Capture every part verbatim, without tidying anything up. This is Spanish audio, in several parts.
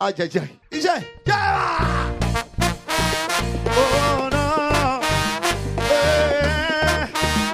Ay, ay, ay. Y ya, ya. Oh, no. Eh.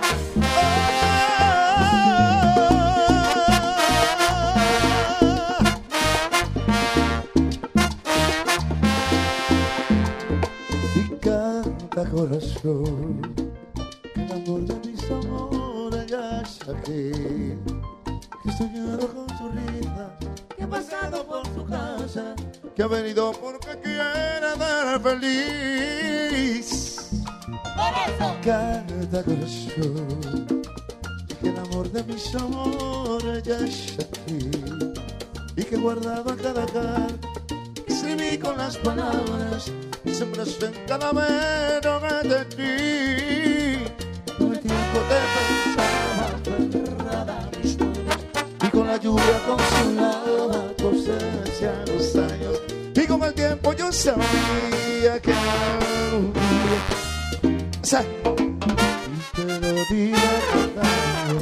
Oh. Y canta corazón, que el amor de mis amores ya está aquí. Que he soñado con su risa, que he pasado por su casa, que ha venido porque quiere ver feliz. Por eso Canta corazón, que el amor de mis amores ya está aquí. Y que he guardado en cada carta, escribí con las palabras, y sembraste en cada vero de ti. Todo el tiempo te pensaba, aferrada a mis manos, y con la lluvia consolaba tu ausencia en los años. Y con el tiempo yo sabía que no. Sí. Y te lo dije cantando,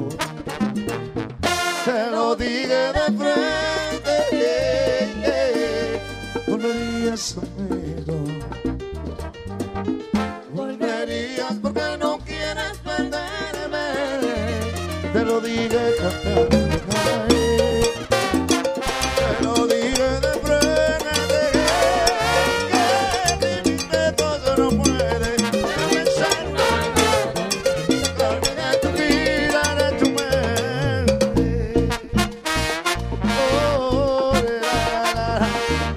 te lo dije de frente, yeah, yeah. Volverías conmigo, volverías porque no quieres perderme. Te lo dije cantando, te lo dije de frente, que mis besos no pueden pensar una vez, sacarme de tu vida, de tu mente. Oh, la, la, la.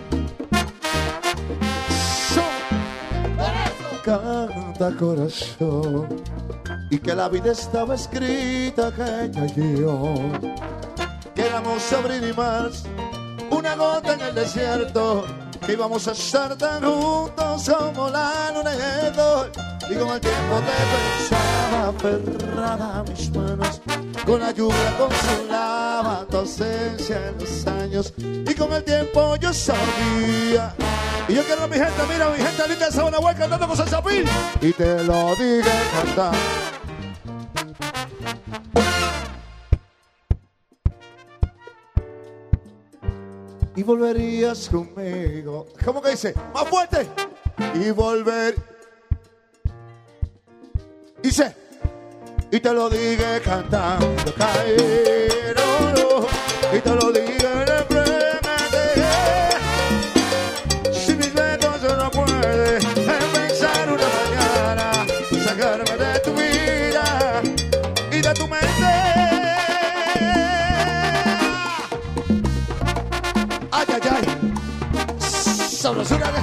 So, por eso canta corazón, y que la vida estaba escrita que ella y yo, que éramos abril y marzo, una gota en el desierto, que íbamos a estar tan juntos como la luna y el sol. Y con el tiempo te pensaba, aferrada a mis manos, con la lluvia consolaba tu ausencia en los años. Y con el tiempo yo sabía. Y yo quiero a mi gente, mira, mi gente linda de Sabana Hueca cantando con Salsapil. Y te lo dije cantar. Y volverías conmigo. ¿Cómo que dice? ¡Más fuerte! Y volver. Dice. Y te lo dije cantando, caer, oh, no. Y te lo dije de frente. Si mis besos no pueden pensar una mañana, sacarme de tu vida y de tu mente. Ay, ay, ay. Sabrosura.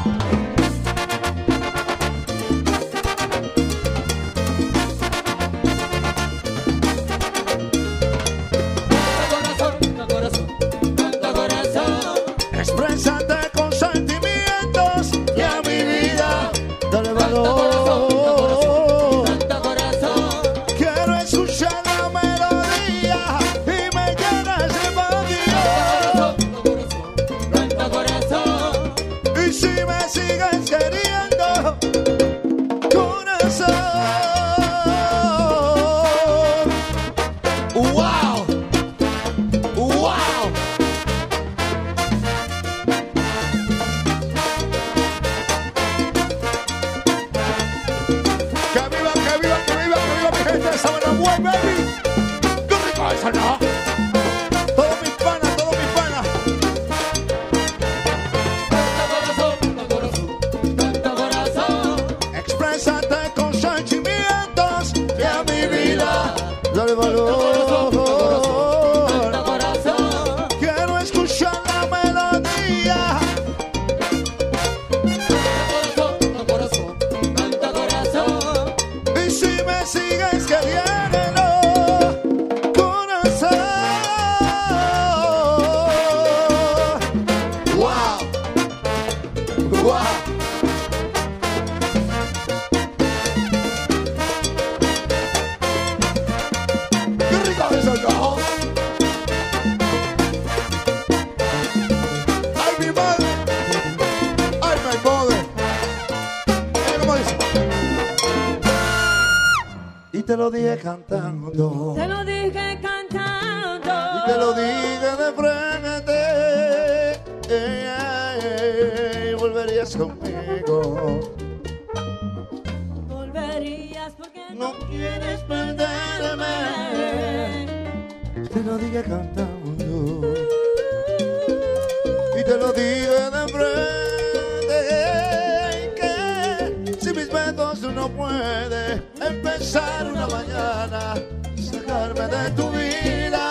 Exprésate con sentimientos y a mi vida dale valor. canta corazón, Quiero escuchar la melodía y me llenas de vacío. canta corazón, Y si me sigues queriendo, corazón. ¡Wow! ¡Wow! ¡Que viva, que viva, que viva, que viva mi gente de Sabana Hueca, baby! ¡Qué rico eso, no! Todos mis panas, todos mis panas. canta corazón, canta corazón, canta corazón, Exprésate con sentimientos y a mi vida dale valor. canta corazón, Quiero escuchar la melodía. canta corazón, canta corazón, Y si me sigues queriendo, corazón. Wow. Wow. Qué rico es el rojo. Ay, mi madre. Ay, mi madre. Mira cómo dice. Y te lo dije cantando. te lo dije cantando, Y te lo dije de frente. Yeah. y volverías conmigo. Volverías porque No quieres perderme. Te lo dije cantando y te lo dije de frente, que si mis besos no puede empezar una mañana, sacarme de tu vida.